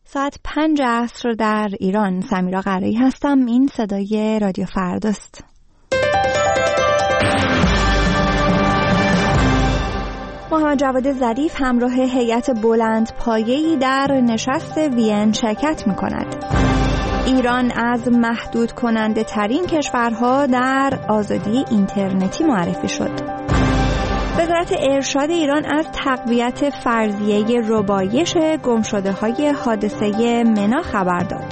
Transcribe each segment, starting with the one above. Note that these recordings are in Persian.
ساعت 5 عصر در ایران. سمیرا قرایی هستم. این صدای رادیو فرداست. محمد جواد ظریف همراه هیئت بلندپایه‌ای در نشست وین شرکت می‌کند. ایران از محدود کننده ترین کشورها در آزادی اینترنتی معرفی شد. وزارت ارشاد ایران از تقویت فرضیه ربایش گمشده‌های حادثه منا خبر داد.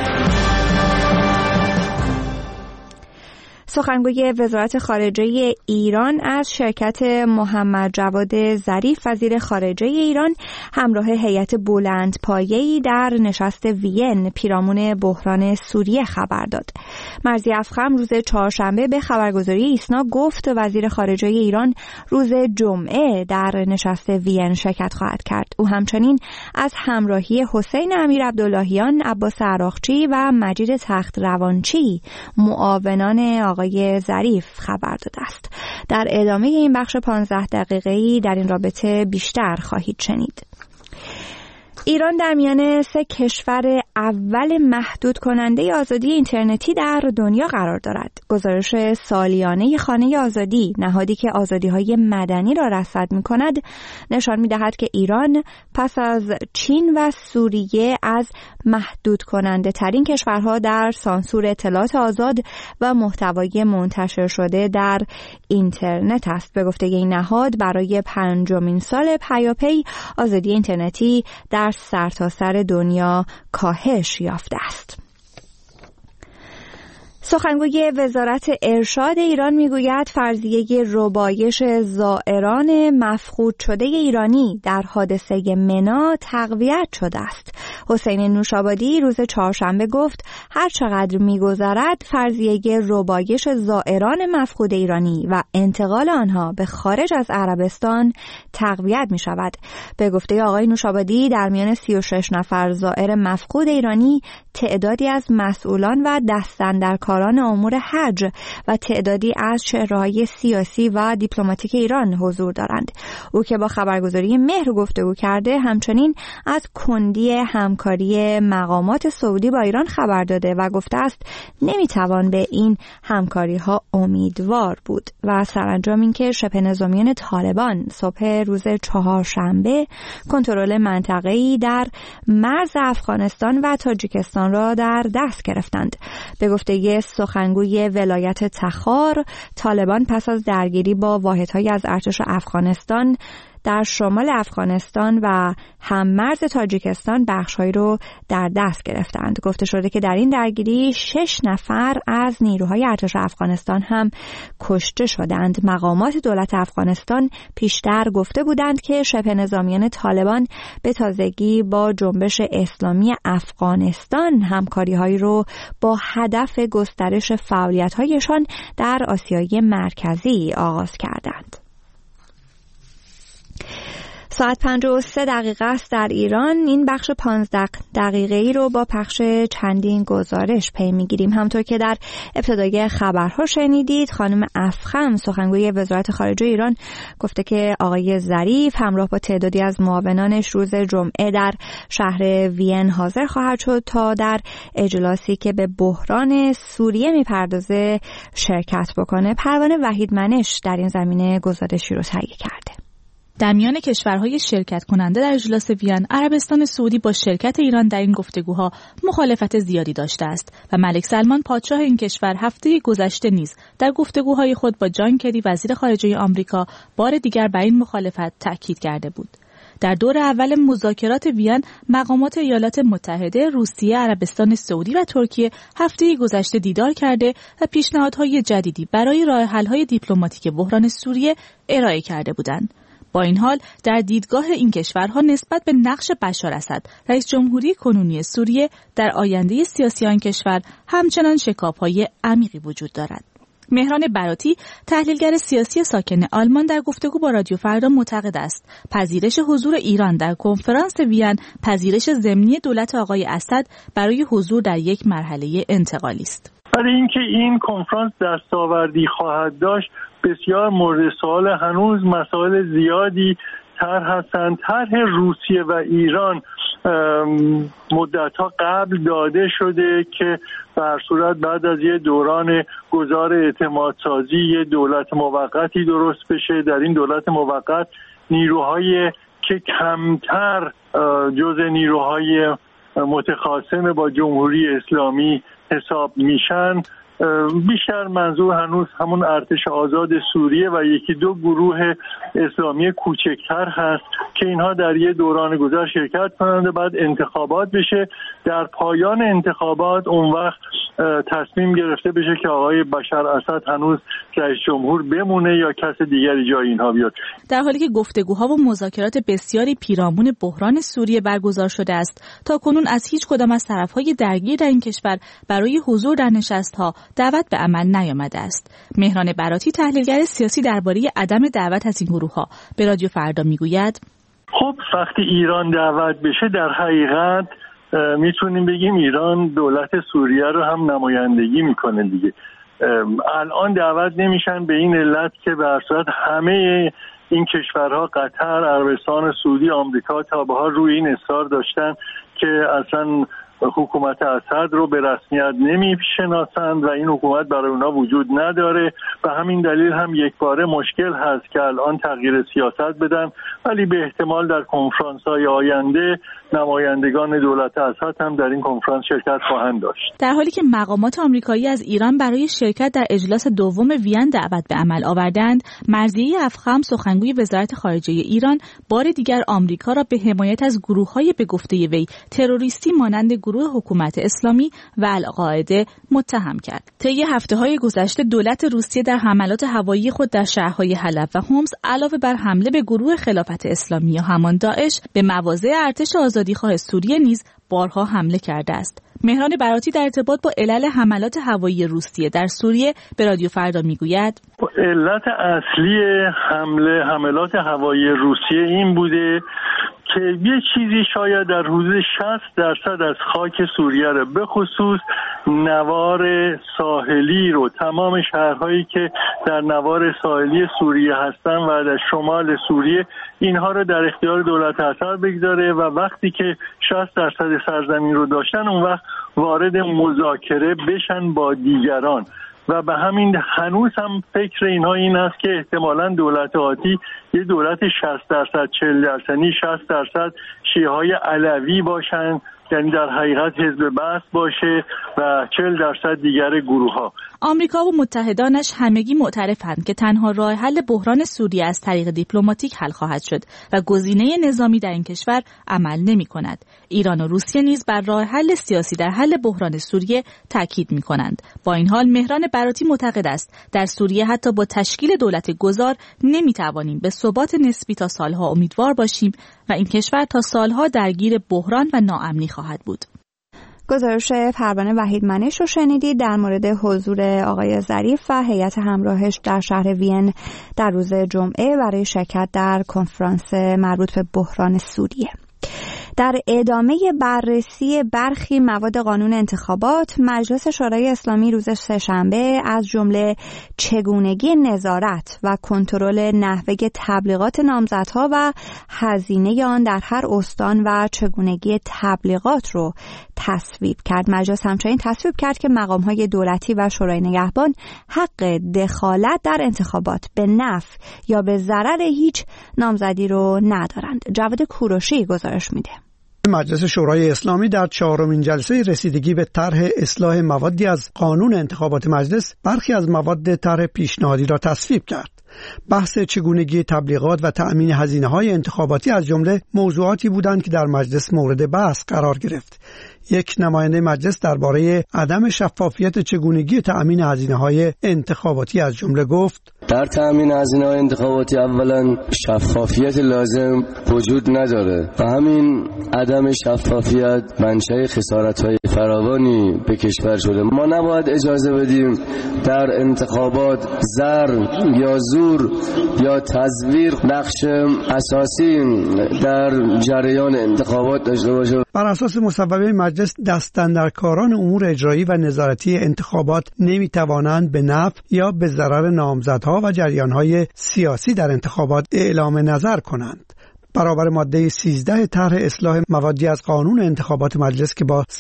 سخنگوی وزارت خارجه ایران از شرکت محمد جواد ظریف وزیر خارجه ایران همراه هیئت بلندپایه‌ای در نشست وین پیرامون بحران سوریه خبر داد. مرضی افخم روز چهارشنبه به خبرگزاری ایسنا گفت وزیر خارجه ایران روز جمعه در نشست وین شرکت خواهد کرد. او همچنین از همراهی حسین امیر عبداللهیان، عباس عراقچی و مجید تخت روانچی معاونان آقای ظریف خبر داده است. در ادامه این بخش 15 دقیقه‌ای در این رابطه بیشتر خواهید شنید. ایران در میان 3 کشور اول محدود کننده آزادی اینترنتی در دنیا قرار دارد. گزارش سالیانه خانه آزادی، نهادی که آزادی‌های مدنی را رصد می‌کند، نشان می‌دهد که ایران پس از چین و سوریه از محدود کننده ترین کشورها در سانسور اطلاعات آزاد و محتوای منتشر شده در اینترنت است. به گفته این نهاد برای 5مین سال پیاپی آزادی اینترنتی در سرتاسر دنیا کاهش یافته است. سخنگوی وزارت ارشاد ایران میگوید فرضیه ربایش زائران مفقود شده ایرانی در حادثه منا تقویت شده است. حسین نوشابادی روز چهارشنبه گفت هر چقدر میگذرد فرضیه ربایش زائران مفقود ایرانی و انتقال آنها به خارج از عربستان تقویت می شود. به گفته آقای نوشابادی در میان 36 نفر زائر مفقود ایرانی تعدادی از مسئولان و دستاندرکاران امور حج و تعدادی از چهره‌های سیاسی و دیپلماتیک ایران حضور دارند. او که با خبرگزاری مهر گفتگو کرده همچنین از کندی همکاری مقامات سعودی با ایران خبر داده و گفته است نمیتوان به این همکاری‌ها امیدوار بود و سرانجام اینکه شبه نظامیان طالبان صبح روز چهارشنبه کنترل منطقه‌ای در مرز افغانستان و تاجیکستان را در دست گرفتند. به گفته سخنگوی ولایت تخار، طالبان پس از درگیری با واحدهای از ارتش افغانستان در شمال افغانستان و هم مرز تاجیکستان بخش‌هایی رو در دست گرفتند. گفته شده که در این درگیری 6 نفر از نیروهای ارتش افغانستان هم کشته شدند. مقامات دولت افغانستان پیشتر گفته بودند که شبه نظامیان طالبان به تازگی با جنبش اسلامی افغانستان همکاری‌هایی رو با هدف گسترش فعالیت‌هایشان در آسیای مرکزی آغاز کردند. ساعت 5:03 دقیقه است در ایران. این بخش 15 دقیقه‌ای رو با پخش چندین گزارش پی می‌گیریم. همونطور که در ابتدای خبرها شنیدید، خانم افخم سخنگوی وزارت خارجه ایران گفته که آقای ظریف همراه با تعدادی از معاونانش روز جمعه در شهر وین حاضر خواهد شد تا در اجلاسی که به بحران سوریه می‌پردازه شرکت بکنه. پروانه وحیدمنش در این زمینه گزارشی رو تهیه کرده. در میان کشورهای شرکت کننده در اجلاس وین، عربستان سعودی با شرکت ایران در این گفتگوها مخالفت زیادی داشته است و ملک سلمان پادشاه این کشور هفته گذشته نیز در گفتگوهای خود با جان کری وزیر خارجه آمریکا بار دیگر بر این مخالفت تأکید کرده بود. در دور اول مذاکرات وین، مقامات ایالات متحده، روسیه، عربستان سعودی و ترکیه هفته گذشته دیدار کرده و پیشنهادهای جدیدی برای راه حل‌های دیپلماتیک بحران سوریه ارائه کرده بودند. با این حال در دیدگاه این کشورها نسبت به نقش بشار اسد رئیس جمهوری کنونی سوریه در آینده سیاسی آن کشور همچنان شکاف‌های عمیقی وجود دارد. مهران براتی، تحلیلگر سیاسی ساکن آلمان، در گفتگو با رادیو فردا معتقد است پذیرش حضور ایران در کنفرانس وین پذیرش ضمنی دولت آقای اسد برای حضور در یک مرحله انتقالی است. برای اینکه این کنفرانس دستاوردی خواهد داشت بسیار مورد سوال، هنوز مسائل زیادی طرح هستند. طرح روسیه و ایران مدت‌ها قبل داده شده که به هر صورت بعد از یه دوران گذار اعتماد سازی یه دولت موقتی درست بشه. در این دولت موقت نیروهای که کمتر جز نیروهای متخاصم با جمهوری اسلامی حساب میشن، بیشتر منظور هنوز همون ارتش آزاد سوریه و یکی دو گروه اسلامی کوچکتر هست که اینها در یه دوران گذر شرکت کنند و بعد انتخابات بشه. در پایان انتخابات اون وقت تصمیم گرفته بشه که آقای بشار اسد هنوز رئیس جمهور بمونه یا کس دیگری جای اینها بیاد. در حالی که گفتگوها و مذاکرات بسیاری پیرامون بحران سوریه برگزار شده است، تا کنون از هیچ کدام از طرف‌های درگیر در این کشور برای حضور در نشست‌ها دعوت به عمل نیامده است. مهران براتی، تحلیلگر سیاسی، درباره عدم دعوت از این گروه‌ها به رادیو فردا میگوید: خب وقتی ایران دعوت بشه در حقیقت میتونیم بگیم ایران دولت سوریه رو هم نمایندگی میکنه دیگه. الان دعوت نمیشن به این علت که به هر صورت همه این کشورها، قطر، عربستان سعودی، آمریکا تا به حال روی این اصرار داشتن که اصلا حکومت اسد رو به رسمیت نمیشناسند و این حکومت برای اونا وجود نداره و همین دلیل هم یک باره مشکل هست که الان تغییر سیاست بدن، ولی به احتمال در کنفرانس‌های آینده نمایندگان دولت اسد هم در این کنفرانس شرکت خواهند داشت. در حالی که مقامات آمریکایی از ایران برای شرکت در اجلاس دوم وین دعوت به عمل آوردند، مرضیه افخم، سخنگوی وزارت خارجه ایران، بار دیگر آمریکا را به حمایت از گروه‌های به گفته وی تروریستی مانند گروه حکومت اسلامی و القاعده متهم کرد. طی هفته‌های گذشته دولت روسیه در حملات هوایی خود در شهرهای حلب و حمص علاوه بر حمله به گروه خلافت اسلامی یا همان داعش، به مواضع ارتش آزادیخواه سوریه نیز بارها حمله کرده است. مهران براتی در ارتباط با علل حملات هوایی روسیه در سوریه به رادیو فردا میگوید: علت اصلی حملات هوایی روسیه این بوده که یه چیزی شاید در حدود 60% از خاک سوریه رو، به خصوص نوار ساحلی رو، تمام شهرهایی که در نوار ساحلی سوریه هستن و در شمال سوریه، اینها رو در اختیار دولت اسد بگذاره و وقتی که 60% سرزمین رو داشتن اون وقت وارد مذاکره بشن با دیگران و به همین هنوز هم فکر اینها این است که احتمالاً دولت آتی یه دولت 60% 40% 60% شیعه‌های علوی باشن، یعنی در حقیقت حزب بعث باشه و 40% دیگر گروه‌ها. آمریکا و متحدانش همگی معترفند که تنها راه حل بحران سوریه از طریق دیپلماتیک حل خواهد شد و گزینه نظامی در این کشور عمل نمی‌کند. ایران و روسیه نیز بر راه حل سیاسی در حل بحران سوریه تاکید می‌کنند. با این حال مهران براتی معتقد است در سوریه حتی با تشکیل دولت گذار نمی‌توانیم به ثبات نسبی تا سالها امیدوار باشیم و این کشور تا سالها درگیر بحران و ناامنی خواهد بود. گزارش پروانه وحیدمنش رو شنیدید در مورد حضور آقای ظریف و هیئت همراهش در شهر وین در روز جمعه برای شرکت در کنفرانس مربوط به بحران سوریه. در ادامه بررسی برخی مواد قانون انتخابات، مجلس شورای اسلامی روز سه‌شنبه از جمله چگونگی نظارت و کنترل نحوه تبلیغات نامزدها و هزینه آن در هر استان و چگونگی تبلیغات رو تصویب کرد. مجلس همچنین تصویب کرد که مقام‌های دولتی و شورای نگهبان حق دخالت در انتخابات به نفع یا به ضرر هیچ نامزدی رو ندارند. جواد کوروشی گزارش میده. مجلس شورای اسلامی در 4مین جلسه رسیدگی به طرح اصلاح موادی از قانون انتخابات مجلس برخی از مواد طرح پیشنهادی را تصویب کرد. بحث چگونگی تبلیغات و تأمین هزینه‌های انتخاباتی از جمله موضوعاتی بودند که در مجلس مورد بحث قرار گرفت. یک نماینده مجلس درباره عدم شفافیت چگونگی تأمین هزینه‌های انتخاباتی از جمله گفت: در تأمین هزینه‌های انتخاباتی اولا شفافیت لازم وجود نداره و همین عدم شفافیت منشأ خسارت‌های فراوانی به کشور شده. ما نباید اجازه بدیم در انتخابات زر یا زور یا تزویر نقش اساسی در جریان انتخابات داشته باشه. بر اساس مصوبه مجلس دستاندرکاران امور اجرایی و نظارتی انتخابات نمی‌توانند به نفع یا به ضرر نامزدها و جریان‌های سیاسی در انتخابات اعلام نظر کنند. برابر ماده 13 طرح اصلاح موادی از قانون انتخابات مجلس که با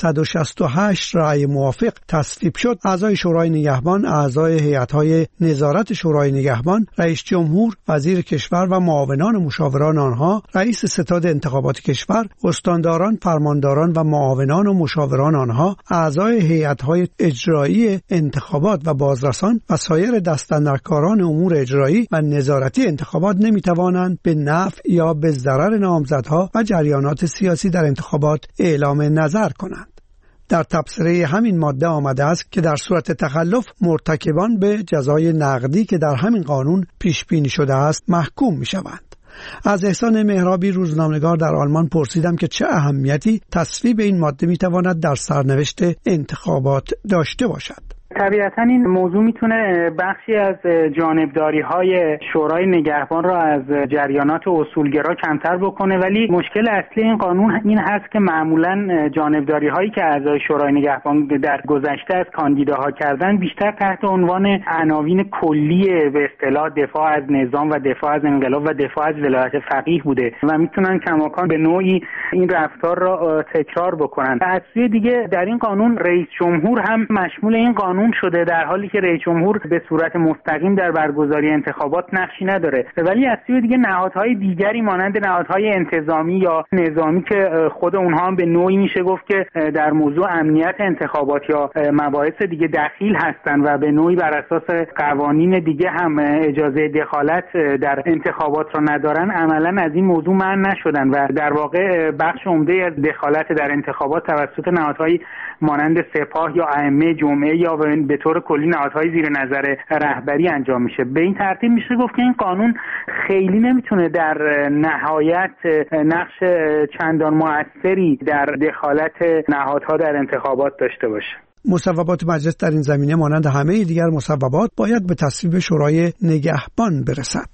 168 رأی موافق تصویب شد، اعضای شورای نگهبان، اعضای هیئت‌های نظارت شورای نگهبان، رئیس جمهور، وزیر کشور و معاونان و مشاوران آنها، رئیس ستاد انتخابات کشور، استانداران، فرمانداران و معاونان و مشاوران آنها، اعضای هیئت‌های اجرایی انتخابات و بازرسان و سایر دستاندرکاران امور اجرایی و نظارتی انتخابات نمی‌توانند به نفع یا به ضرر نامزدها و جریانات سیاسی در انتخابات اعلام نظر کنند. در تبصره همین ماده آمده است که در صورت تخلف مرتکبان به جزای نقدی که در همین قانون پیش بینی شده است محکوم می‌شوند. از احسان مهرابی روزنامه‌نگار در آلمان پرسیدم که چه اهمیتی تصویب این ماده می‌تواند در سرنوشت انتخابات داشته باشد. طبیعتاً این موضوع میتونه بخشی از جانبداری‌های شورای نگهبان را از جریانات اصولگرا کمتر بکنه، ولی مشکل اصلی این قانون این هست که معمولاً جانبداری‌هایی که اعضای شورای نگهبان در گذشته از کاندیداها کردن بیشتر تحت عنوان عناوین کلی به اصطلاح دفاع از نظام و دفاع از انقلاب و دفاع از ولایت فقیه بوده و میتونن کماکان به نوعی این رفتار را تکرار بکنن. از سوی دیگه در این قانون رئیس جمهور هم مشمول این قانون شده، در حالی که رئیس جمهور به صورت مستقیم در برگزاری انتخابات نقشی نداره، ولی از سوی دیگه نهادهای دیگری مانند نهادهای انتظامی یا نظامی که خود اونها هم به نوعی میشه گفت که در موضوع امنیت انتخابات یا مباحث دیگه دخیل هستن و به نوعی بر اساس قوانین دیگه هم اجازه دخالت در انتخابات را ندارن، عملا از این موضوع منع نشدن و در واقع بخش عمده از دخالت در انتخابات توسط نهادهای مانند سپاه یا ائمه جمعه یا به طور کلی نهادهای زیر نظر رهبری انجام میشه. به این ترتیب میشه گفت که این قانون خیلی نمیتونه در نهایت نقش چندان مؤثری در دخالت نهادها در انتخابات داشته باشه. مصوبات مجلس در این زمینه مانند همه دیگر مصوبات باید به تصویب شورای نگهبان برسد.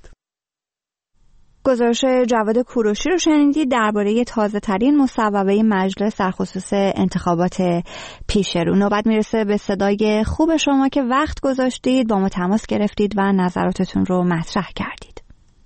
گزارش جواد کوروشی رو شنیدید درباره تازه ترین مصوبه مجلس در خصوص انتخابات پیش رو. نوبت میرسه به صدای خوب شما که وقت گذاشتید، با ما تماس گرفتید و نظراتتون رو مطرح کردید.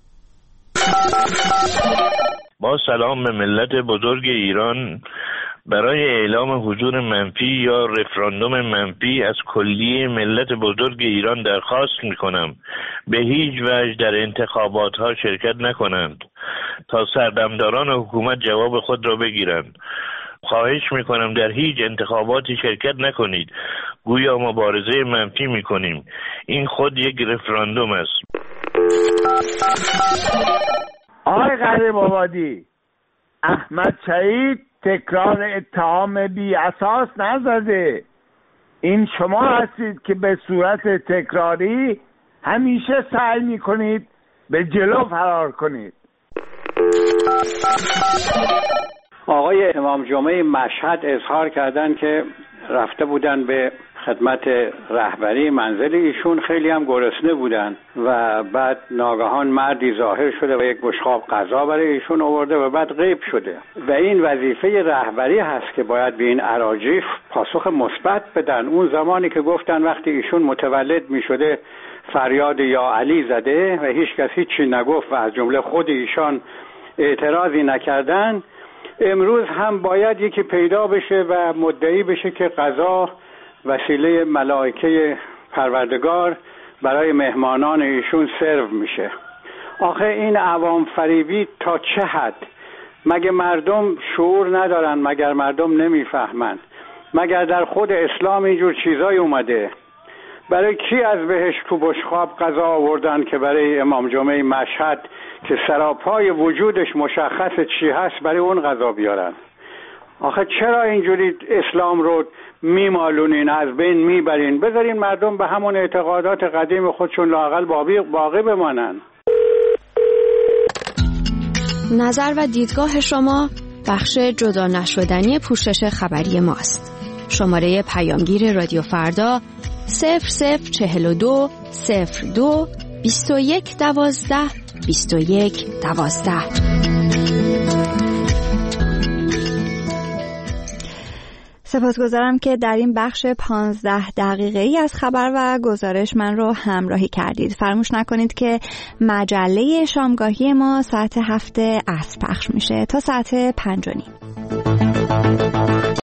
با سلام به ملت بزرگ ایران. برای اعلام حضور منفی یا رفراندوم منفی از کلیه ملت بزرگ ایران درخواست میکنم به هیچ وجه در انتخابات ها شرکت نکنند تا سردمداران حکومت جواب خود را بگیرند. خواهش میکنم در هیچ انتخاباتی شرکت نکنید، گویا مبارزه منفی میکنیم. این خود یک رفراندوم است. آقای قهرم آبادی، احمد شهید تکرار اتهام بی اساس نزده. این شما هستید که به صورت تکراری همیشه سعی میکنید به جلو فرار کنید. آقای امام جمعه مشهد اظهار کردن که رفته بودن به خدمت رهبری منزل ایشون، خیلی هم گرسنه بودن و بعد ناگهان مردی ظاهر شده و یک بشقاب غذا برای ایشون آورده و بعد غیب شده و این وظیفه رهبری هست که باید به این اراجیف پاسخ مثبت بدن. اون زمانی که گفتن وقتی ایشون متولد می شده فریاد یا علی زده و هیچ کس هیچی نگفت و از جمله خود ایشان اعتراضی نکردن، امروز هم باید یکی پیدا بشه و مدعی بشه که غذا وسیله ملائکه پروردگار برای مهمانان ایشون سرو میشه. آخه این عوام فریبی تا چه حد؟ مگه مردم شعور ندارن؟ مگر مردم نمیفهمن؟ مگر در خود اسلام اینجور چیزای اومده؟ برای کی از بهش تو بشقاب غذا آوردن که برای امام جمعه مشهد که سراپای وجودش مشخص چی هست برای اون غذا بیارن؟ آخه چرا اینجوری اسلام رو میمالونین، از بین میبرین؟ بذارین مردم به همون اعتقادات قدیم خودشون لااقل باقی بمانن. نظر و دیدگاه شما بخش جدا نشدنی پوشش خبری ماست. شماره پیامگیر رادیو فردا 0042 02 21 12 21 12. سپاسگزارم که در این بخش 15 دقیقه‌ای از خبر و گزارش من رو همراهی کردید. فراموش نکنید که مجله شامگاهی ما ساعت 7 عصر پخش میشه تا ساعت 5:30.